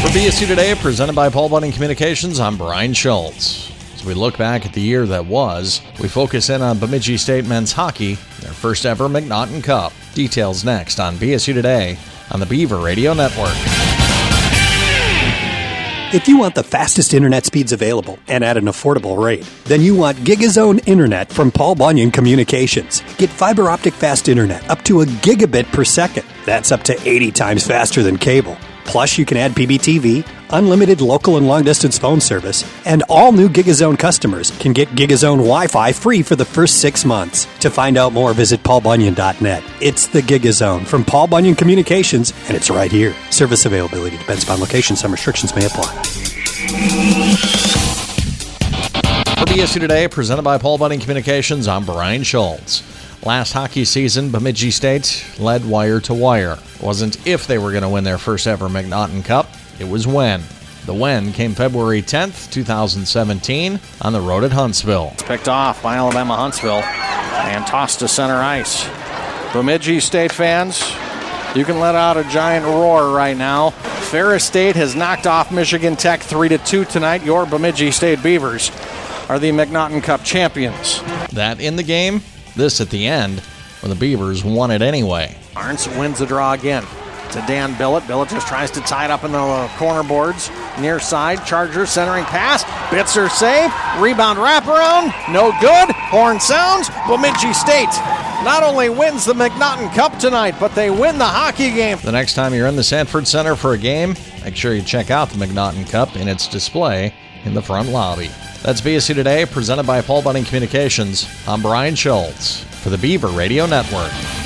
For BSU Today, presented by Paul Bunyan Communications, I'm Brian Schultz. As we look back at the year that was, we focus in on Bemidji State men's hockey, their first ever McNaughton Cup. Details next on BSU Today on the Beaver Radio Network. If you want the fastest internet speeds available and at an affordable rate, then you want GigaZone Internet from Paul Bunyan Communications. Get fiber optic fast internet up to a gigabit per second. That's up to 80 times faster than cable. Plus, you can add PBTV, unlimited local and long-distance phone service, and all new GigaZone customers can get GigaZone Wi-Fi free for the first 6 months. To find out more, visit paulbunyan.net. It's the GigaZone from Paul Bunyan Communications, and it's right here. Service availability depends upon location. Some restrictions may apply. For BSU Today, presented by Paul Bunyan Communications, I'm Brian Schultz. Last hockey season, Bemidji State led wire to wire. It wasn't if they were going to win their first ever McNaughton Cup, it was when. The when came February 10th, 2017, on the road at Huntsville. It's picked off by Alabama Huntsville and tossed to center ice. Bemidji State fans, you can let out a giant roar right now. Ferris State has knocked off Michigan Tech 3-2 tonight. Your Bemidji State Beavers are the McNaughton Cup champions. That in the game, this at the end, when the Beavers won it anyway. Barnes wins the draw again to Dan Billett. Billett just tries to tie it up in the corner boards. Near side, Chargers centering pass. Bitzer save. Rebound wraparound. No good. Horn sounds. Bemidji State not only wins the McNaughton Cup tonight, but they win the hockey game. The next time you're in the Sanford Center for a game, make sure you check out the McNaughton Cup in its display in the front lobby. That's BSU Today, presented by Paul Bunyan Communications. I'm Brian Schultz for the Beaver Radio Network.